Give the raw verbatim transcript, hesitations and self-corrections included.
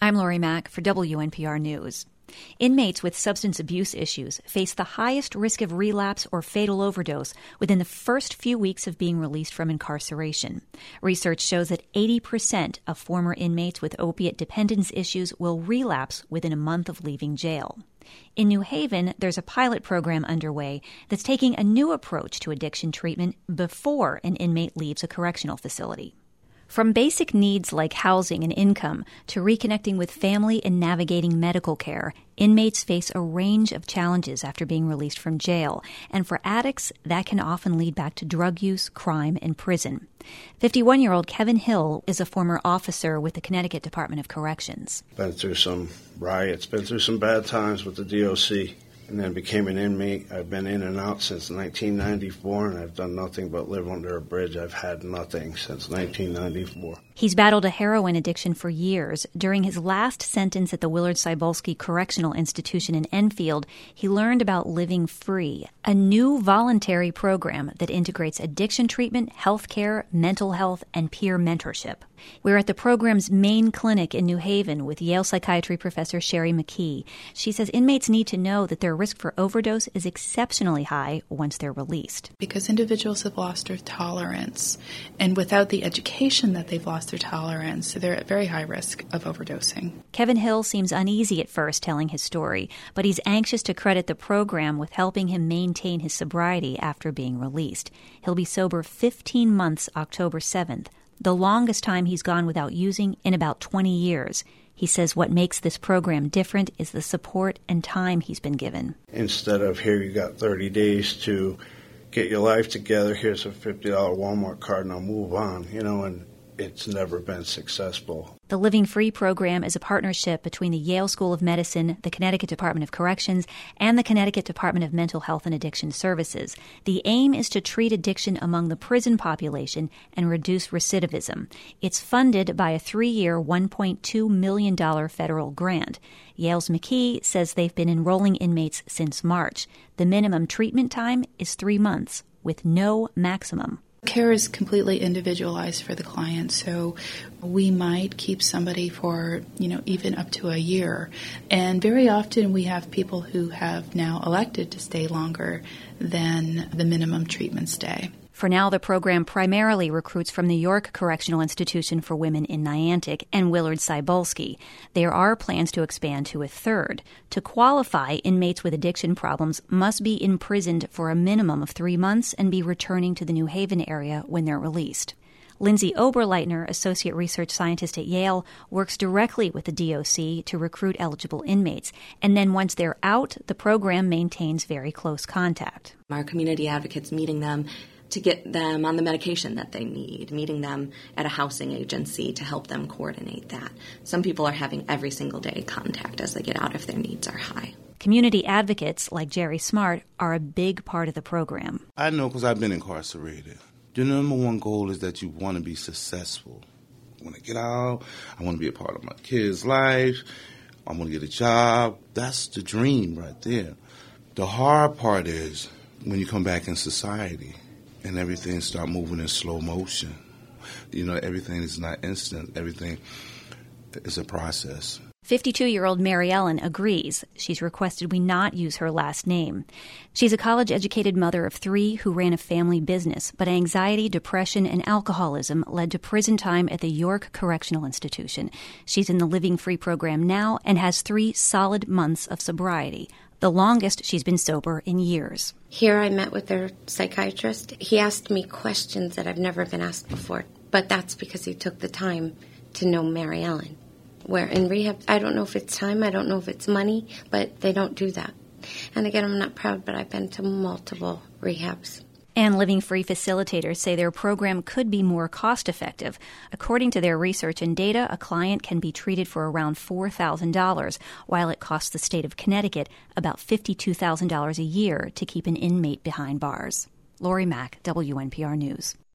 I'm Lori Mack for W N P R News. Inmates with substance abuse issues face the highest risk of relapse or fatal overdose within the first few weeks of being released from incarceration. Research shows that eighty percent of former inmates with opiate dependence issues will relapse within a month of leaving jail. In New Haven, there's a pilot program underway that's taking a new approach to addiction treatment before an inmate leaves a correctional facility. From basic needs like housing and income to reconnecting with family and navigating medical care, inmates face a range of challenges after being released from jail. And for addicts, that can often lead back to drug use, crime, and prison. fifty-one-year-old Kevin Hill is a former officer with the Connecticut Department of Corrections. Been through some riots, been through some bad times with the D O C. And then became an inmate. I've been in and out since nineteen ninety-four, and I've done nothing but live under a bridge. I've had nothing since nineteen ninety-four. He's battled a heroin addiction for years. During his last sentence at the Willard Cybulski Correctional Institution in Enfield, he learned about Living Free, a new voluntary program that integrates addiction treatment, health care, mental health, and peer mentorship. We're at the program's main clinic in New Haven with Yale psychiatry professor Sherry McKee. She says inmates need to know that their risk for overdose is exceptionally high once they're released. Because individuals have lost their tolerance, and without the education that they've lost their tolerance, they're at very high risk of overdosing. Kevin Hill seems uneasy at first telling his story, but he's anxious to credit the program with helping him maintain his sobriety after being released. He'll be sober fifteen months October seventh. The longest time he's gone without using in about twenty years. He says what makes this program different is the support and time he's been given. Instead of here you got thirty days to get your life together, here's a fifty dollars Walmart card, now move on, you know, and it's never been successful. The Living Free program is a partnership between the Yale School of Medicine, the Connecticut Department of Corrections, and the Connecticut Department of Mental Health and Addiction Services. The aim is to treat addiction among the prison population and reduce recidivism. It's funded by a three-year, one point two million dollars federal grant. Yale's McKee says they've been enrolling inmates since March. The minimum treatment time is three months, with no maximum. Care is completely individualized for the client, so we might keep somebody for, you know, even up to a year. And very often we have people who have now elected to stay longer than the minimum treatment stay. For now, the program primarily recruits from the York Correctional Institution for Women in Niantic and Willard Cybulski. There are plans to expand to a third. To qualify, inmates with addiction problems must be imprisoned for a minimum of three months and be returning to the New Haven area when they're released. Lindsay Oberleitner, Associate Research Scientist at Yale, works directly with the D O C to recruit eligible inmates. And then once they're out, the program maintains very close contact. Our community advocates meeting them to get them on the medication that they need, meeting them at a housing agency to help them coordinate that. Some people are having every single day contact as they get out if their needs are high. Community advocates like Jerry Smart are a big part of the program. I know because I've been incarcerated. The number one goal is that you want to be successful. I want to get out. I want to be a part of my kid's life. I want to get a job. That's the dream right there. The hard part is when you come back in society and everything start moving in slow motion. You know, everything is not instant. Everything is a process. fifty-two-year-old Mary Ellen agrees. She's requested we not use her last name. She's a college-educated mother of three who ran a family business, but anxiety, depression, and alcoholism led to prison time at the York Correctional Institution. She's in the Living Free program now and has three solid months of sobriety, the longest she's been sober in years. Here I met with their psychiatrist. He asked me questions that I've never been asked before, but that's because he took the time to know Mary Ellen. Where in rehab, I don't know if it's time, I don't know if it's money, but they don't do that. And again, I'm not proud, but I've been to multiple rehabs. And Living Free facilitators say their program could be more cost-effective. According to their research and data, a client can be treated for around four thousand dollars, while it costs the state of Connecticut about fifty-two thousand dollars a year to keep an inmate behind bars. Lori Mack, W N P R News.